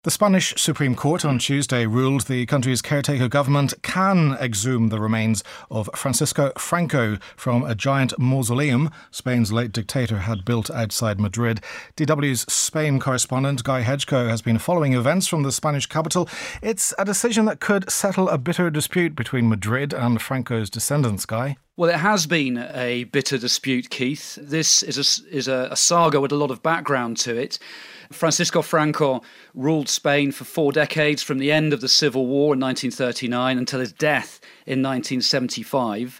The Spanish Supreme Court on Tuesday ruled the country's caretaker government can exhume the remains of Francisco Franco from a giant mausoleum Spain's late dictator had built outside Madrid. DW's Spain correspondent Guy Hedgecoe has been following events from the Spanish capital. It's a decision that could settle a bitter dispute between Madrid and Franco's descendants, Guy. Well, it has been a bitter dispute, Keith. This is a saga with a lot of background to it. Francisco Franco ruled Spain for 4 decades, from the end of the Civil War in 1939 until his death in 1975.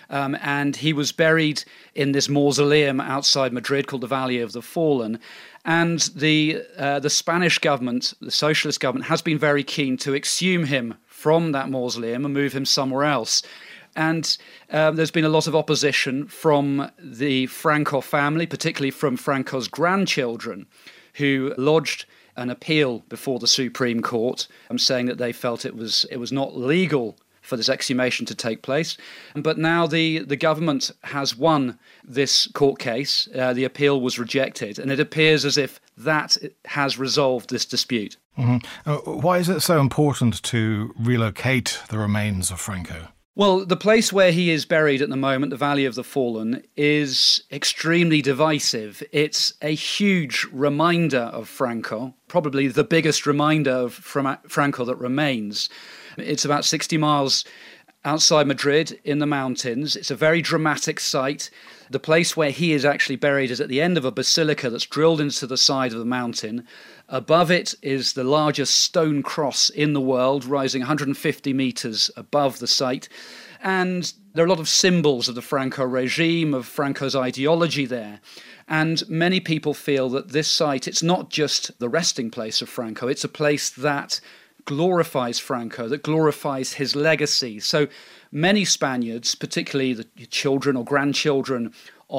And he was buried in this mausoleum outside Madrid called the Valley of the Fallen. And the Spanish government, the socialist government, has been very keen to exhume him from that mausoleum and move him somewhere else. And there's been a lot of opposition from the Franco family, particularly from Franco's grandchildren, who lodged an appeal before the Supreme Court, saying that they felt it was not legal for this exhumation to take place. But now the government has won this court case. The appeal was rejected, and it appears as if that has resolved this dispute. Mm-hmm. Why is it so important to relocate the remains of Franco? Well, the place where he is buried at the moment, the Valley of the Fallen, is extremely divisive. It's a huge reminder of Franco, probably the biggest reminder of Franco that remains. It's about 60 miles outside Madrid in the mountains. It's a very dramatic site. The place where he is actually buried is at the end of a basilica that's drilled into the side of the mountain. Above it is the largest stone cross in the world, rising 150 metres above the site. And there are a lot of symbols of the Franco regime, of Franco's ideology there. And many people feel that this site, it's not just the resting place of Franco, it's a place that glorifies Franco, that glorifies his legacy. So many Spaniards, particularly the children or grandchildren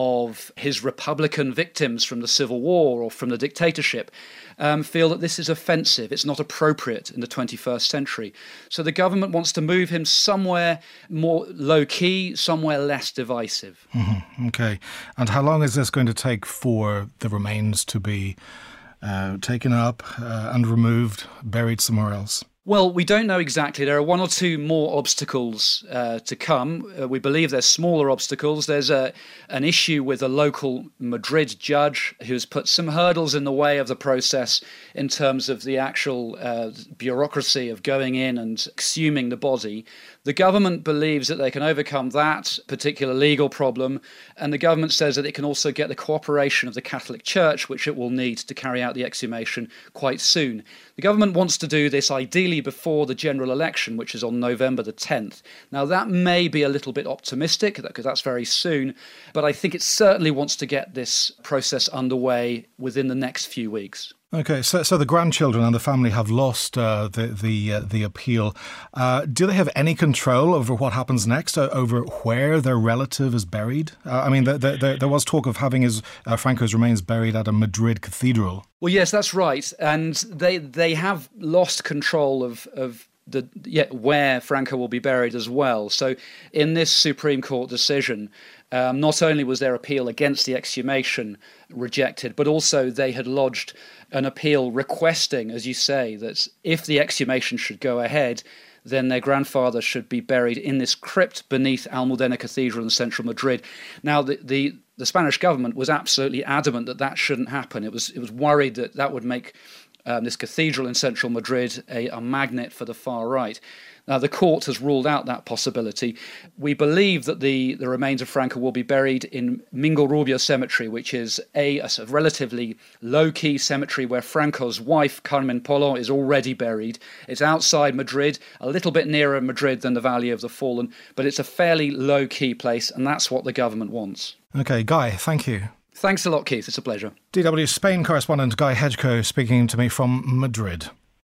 of his Republican victims from the Civil War or from the dictatorship, feel that this is offensive. It's not appropriate in the 21st century. So the government wants to move him somewhere more low-key, somewhere less divisive. Mm-hmm. Okay. And how long is this going to take for the remains to be taken up and removed, buried somewhere else? Well, we don't know exactly. There are 1 or 2 more obstacles to come. We believe there's smaller obstacles. There's an issue with a local Madrid judge who's put some hurdles in the way of the process in terms of the actual bureaucracy of going in and exhuming the body. The government believes that they can overcome that particular legal problem, and the government says that it can also get the cooperation of the Catholic Church, which it will need to carry out the exhumation quite soon. The government wants to do this ideally before the general election, which is on November the 10th. Now, that may be a little bit optimistic, because that's very soon, but I think it certainly wants to get this process underway within the next few weeks. Okay, so the grandchildren and the family have lost the appeal. Do they have any control over what happens next, over where their relative is buried? I mean, there was talk of having Franco's remains buried at a Madrid cathedral. Well, yes, that's right. And they have lost control of where Franco will be buried as well. So in this Supreme Court decision, not only was their appeal against the exhumation rejected, but also they had lodged an appeal requesting, as you say, that if the exhumation should go ahead, then their grandfather should be buried in this crypt beneath Almudena Cathedral in central Madrid. Now, the Spanish government was absolutely adamant that that shouldn't happen. It was worried that would make this cathedral in central Madrid a magnet for the far right. Now, the court has ruled out that possibility. We believe that the remains of Franco will be buried in Mingo Rubio Cemetery, which is a relatively low-key cemetery where Franco's wife, Carmen Polo, is already buried. It's outside Madrid, a little bit nearer Madrid than the Valley of the Fallen, but it's a fairly low-key place, and that's what the government wants. Okay, Guy, thank you. Thanks a lot, Keith. It's a pleasure. DW Spain correspondent Guy Hedgecoe speaking to me from Madrid.